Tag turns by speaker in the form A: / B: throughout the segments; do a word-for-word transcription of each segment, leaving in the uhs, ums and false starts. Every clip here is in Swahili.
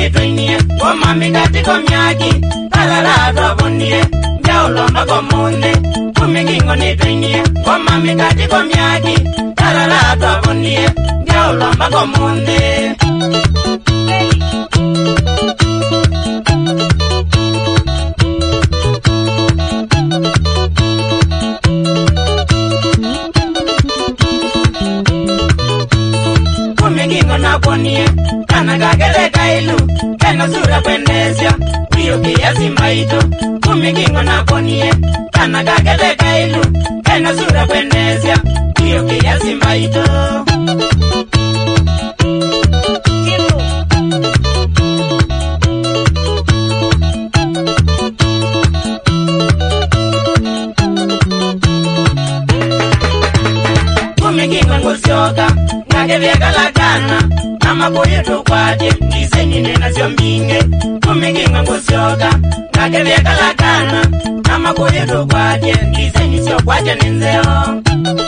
A: nitoinie ngoma migati komyaki talala twabonie njaulomba komunde kumigingo nitoinie ngoma migati komyaki talala twabonie njaulomba komunde kumigingo nabonie kana gagele kailu kena sura kwendesya wiyo kiasi maito kumigingo nabonie kana gagele kailu kena sura kwendesya wiyo kiasi maito kumigingo ngosioka ngagevya lagana nama boyeto kwaje ndisenyi nena syo mbinge kumigingo ngosioka ngagevya lagana nama boyeto kwaje ndisenyi syo kwaje nenzeo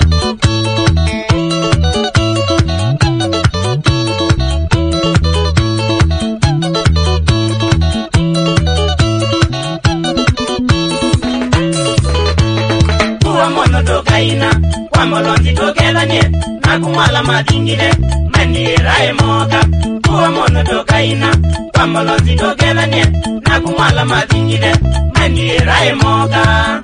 A: kuwa mono tokaina kwa molonzi tokelanye nakumwala madingile manirae moka kuwa mono tokaina kwa molonzi tokelanye nakumwala madingile manirae moka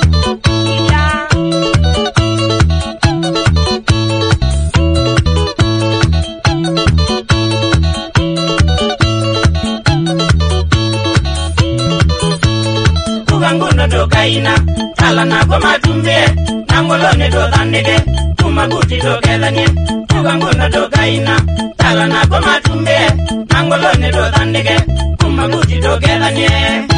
A: kuganguno tokaina tala nako matumbe nangolone tothandike kumaguti tokelanye kuganguno tokaina tala nako matumbe nangolone tothandike kumaguti tokelanye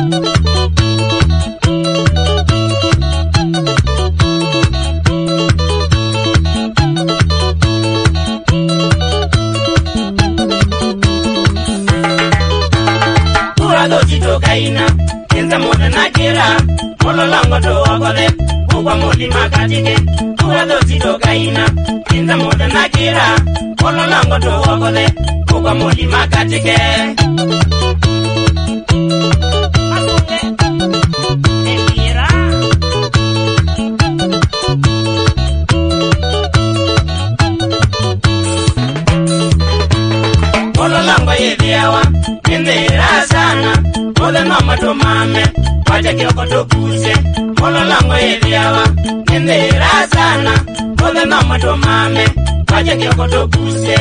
A: kuradoti tokaina kinza mona nakira mololango toogole kugwa moli makatike kuradoti tokaina kinza mona nakira mololango toogole kugwa moli makatike mololango yeliawa nindira sana mole noma tomame waje kioko tokuse mololango yeliawa nindira sana mole noma tomame waje kioko tokuse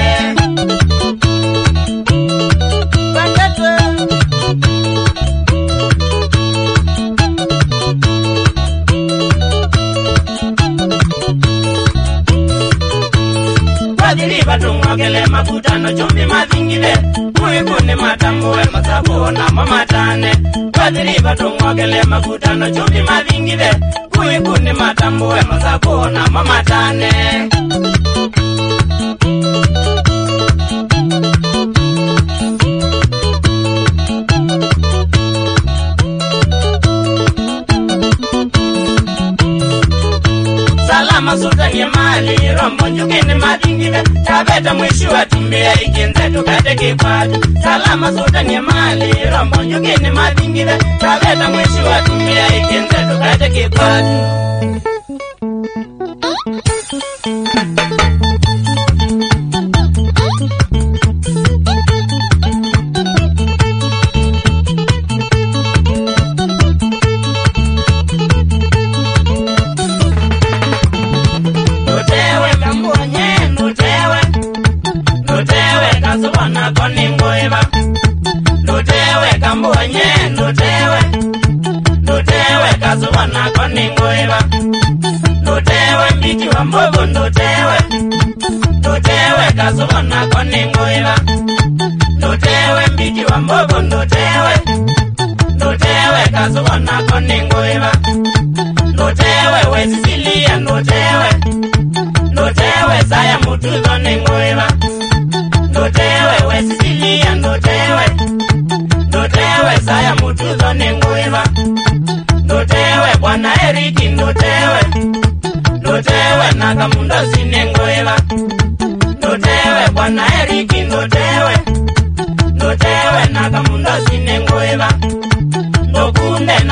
A: wadiriba tungogele makutano chumbi madhingile muikuni matambuwe masabuna mamatane wadiriba tungogele makutano chumbi madhingile muikuni matambuwe masabuna mamatane salama sultani mali rombo njukini madingile tabeta mwishi wa tumbea ikinze tukate kipatu salama sultani mali rombo njukini madingile tabeta mwishi wa tumbea ikinze tukate kipatu mbogo ndotewe ndotewe kazona konengoela ndotewe mbiti wa mbogo ndotewe ndotewe kazona konengoela ndotewe wesisilia ndotewe ndotewe saya mutuzo nengoela ndotewe wesisilia ndotewe ndotewe saya mutuzo nengoela ndotewe bwana Eriki ndotewe ndotewe nakamundo sinengoela ndotewe bwana Eriki ndotewe ndotewe na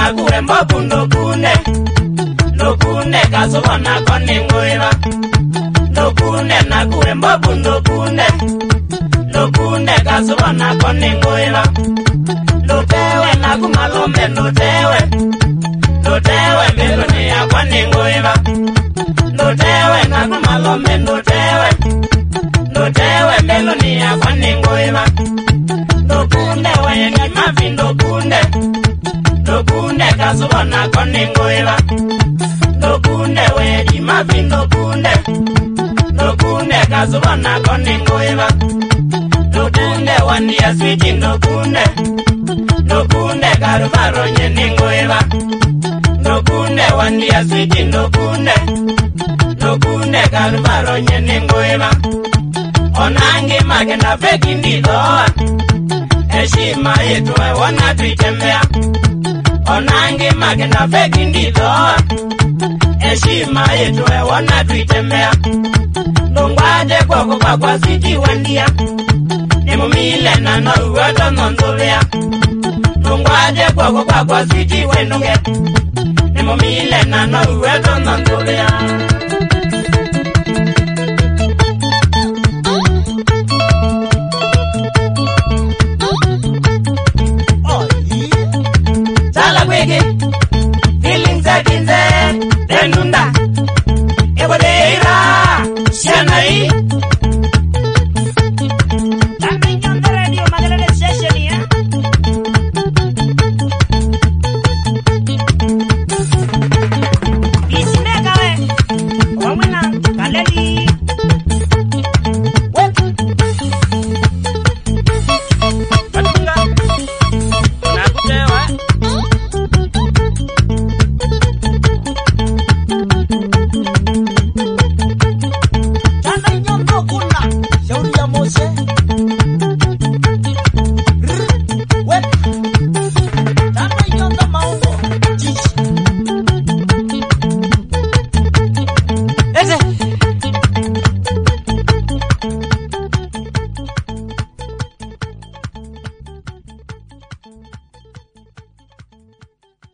A: kure mbobu ndokunde ndokunde kasubona kone ngoiva ndokunde na kure mbobu ndokunde ndokunde kasubona kone ngoiva ndotewe na kumalombe ndotewe ndotewe mbeloni ya kone ngoiva ndotewe na kumalombe ndotewe ndotewe mbeloni ya kone ngoiva ndokunde we ni mavi ndokunde ndokunde kasubona kone ngoiva ndokunde we ni mavi ndokunde ndokunde kasubona kone ngoiva ndokunde wandia switi ndokunde ndokunde karuvaro nyene ngoiva ndokunde wandia switi ndokunde ndokunde karuvaro nyene ngoiva onange magenda feki ndidoa heshima yetu wana tuitembea onange magenda feki ndidoa heshima yetu wana tuitembea ndongwaje kwako kwa kwa switi wandia nimumile na no uwato nonzolea ndongwaje kwako kwa kwa switi wenonge nimumile na no uwato nonzolea